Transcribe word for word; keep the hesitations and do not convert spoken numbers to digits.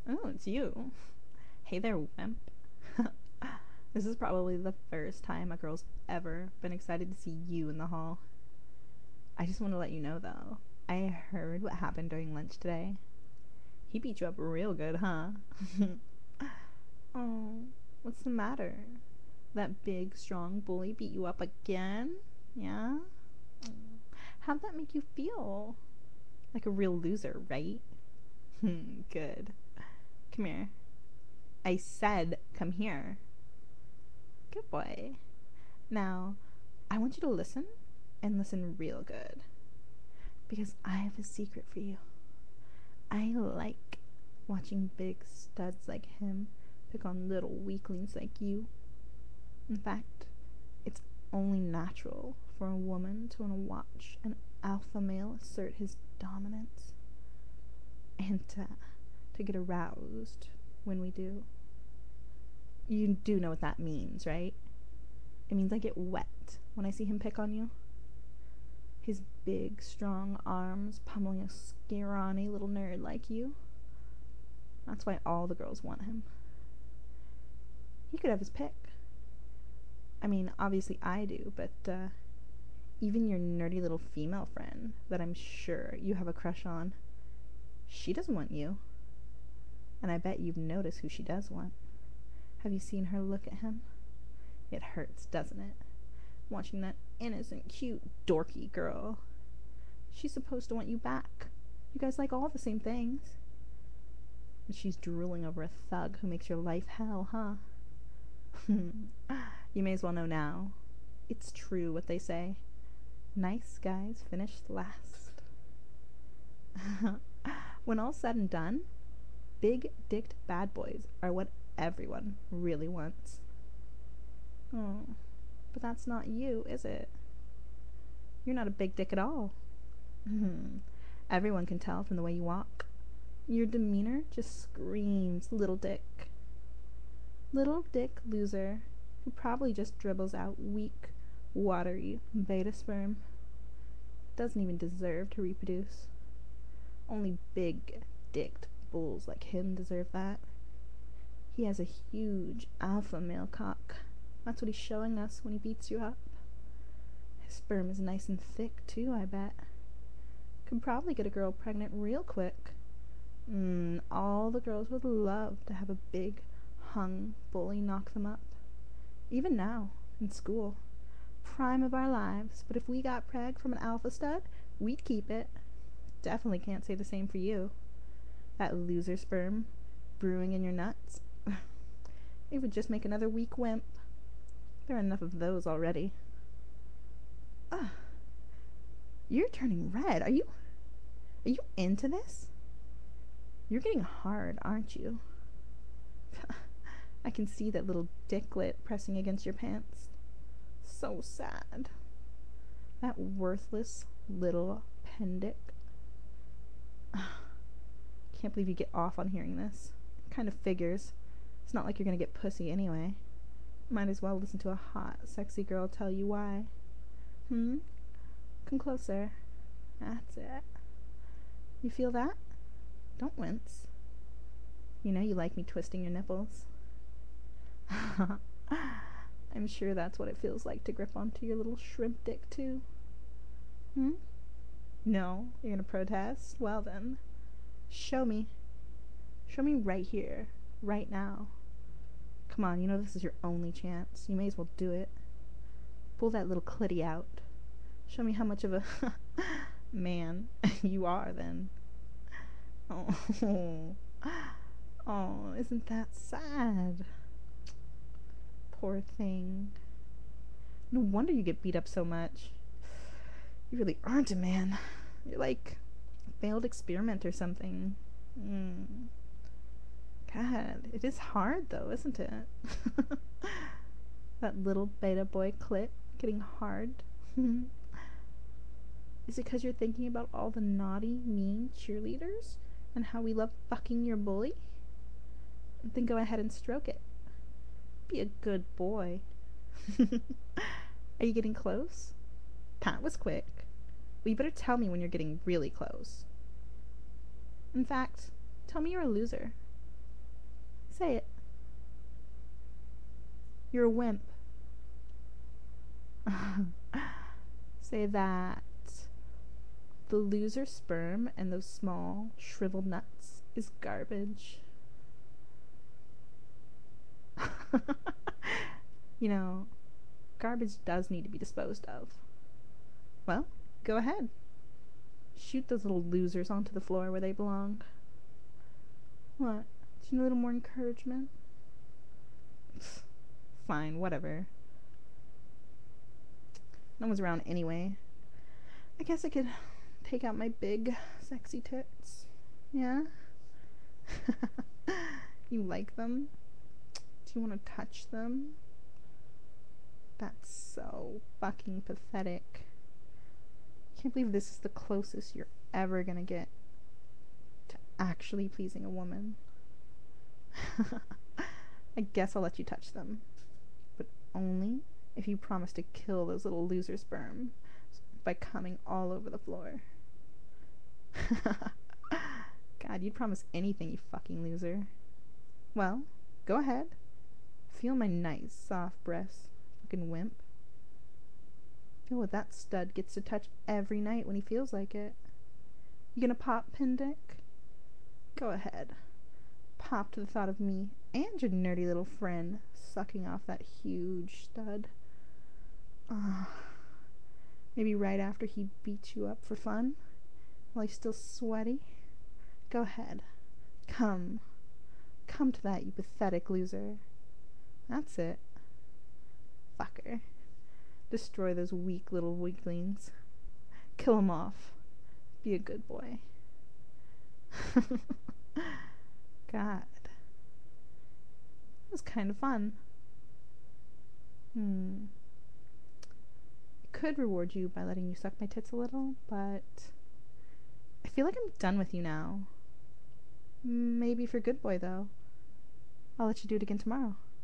Oh, it's you. Hey there, wimp. This is probably the first time a girl's ever been excited to see you in the hall. I just want to let you know, though. I heard what happened during lunch today. He beat you up real good, huh? Oh, what's the matter? That big, strong bully beat you up again? Yeah? How'd that make you feel? Like a real loser, right? Hmm, good. Come here. I said, come here. Good boy. Now, I want you to listen and listen real good. Because I have a secret for you. I like watching big studs like him pick on little weaklings like you. In fact, it's only natural for a woman to want to watch an alpha male assert his dominance. And to, to get aroused when we do. You do know what that means, right? It means I get wet when I see him pick on you. His big, strong arms pummeling a scrawny little nerd like you. That's why all the girls want him. He could have his pick. I mean, obviously I do, but uh, even your nerdy little female friend that I'm sure you have a crush on, she doesn't want you. And I bet you've noticed who she does want. Have you seen her look at him? It hurts, doesn't it? Watching that innocent, cute, dorky girl. She's supposed to want you back. You guys like all the same things. And she's drooling over a thug who makes your life hell, huh? You may as well know now. It's true what they say. Nice guys finish last. When all's said and done, big-dicked bad boys are what everyone really wants. Oh, but that's not you, is it? You're not a big dick at all. Everyone can tell from the way you walk. Your demeanor just screams little dick. Little dick loser who probably just dribbles out weak, watery beta sperm. Doesn't even deserve to reproduce. Only big-dicked bulls like him deserve that. He has a huge alpha male cock. That's what he's showing us when he beats you up. His sperm is nice and thick, too, I bet. Could probably get a girl pregnant real quick. Mmm, all the girls would love to have a big, hung bully knock them up. Even now, in school. Prime of our lives, but if we got preg from an alpha stud, we'd keep it. Definitely can't say the same for you. That loser sperm brewing in your nuts. It would just make another weak wimp. There are enough of those already. Ugh. You're turning red. Are you... Are you into this? You're getting hard, aren't you? I can see that little dicklet pressing against your pants. So sad. That worthless little pendick. Can't believe you get off on hearing this. Kind of figures. It's not like you're gonna get pussy anyway. Might as well listen to a hot, sexy girl tell you why. Hmm? Come closer. That's it. You feel that? Don't wince. You know you like me twisting your nipples. I'm sure that's what it feels like to grip onto your little shrimp dick, too. Hmm? No? You're gonna protest? Well then. Show me. Show me right here. Right now. Come on, you know this is your only chance. You may as well do it. Pull that little clitty out. Show me how much of a man you are, then. Oh. Oh, isn't that sad? Poor thing. No wonder you get beat up so much. You really aren't a man. You're like a failed experiment or something. Mm. God, it is hard though, isn't it? That little beta boy clit getting hard. Is it because you're thinking about all the naughty, mean cheerleaders and how we love fucking your bully? Then go ahead and stroke it. Be a good boy. Are you getting close? That was quick. Well, you better tell me when you're getting really close. In fact, tell me you're a loser. Say it. You're a wimp. Say that the loser sperm and those small, shriveled nuts is garbage. You know, garbage does need to be disposed of. Well, go ahead. Shoot those little losers onto the floor where they belong. What? Do you need a little more encouragement? Fine, whatever. No one's around anyway. I guess I could take out my big, sexy tits. Yeah? You like them? Do you want to touch them? That's so fucking pathetic. I can't believe this is the closest you're ever gonna get to actually pleasing a woman. I guess I'll let you touch them. But only if you promise to kill those little loser sperm by coming all over the floor. God, you'd promise anything, you fucking loser. Well, go ahead. Feel my nice, soft breasts, fucking wimp. Feel what that stud gets to touch every night when he feels like it. You gonna pop, pin dick? Go ahead. Pop to the thought of me and your nerdy little friend sucking off that huge stud. Uh, maybe right after he beats you up for fun, while he's still sweaty. Go ahead. Come. Come to that, you pathetic loser. That's it. Fucker. Destroy those weak little weaklings. Kill them off. Be a good boy. God. It was kind of fun. Hmm. I could reward you by letting you suck my tits a little, but I feel like I'm done with you now. Maybe for good boy, though. I'll let you do it again tomorrow.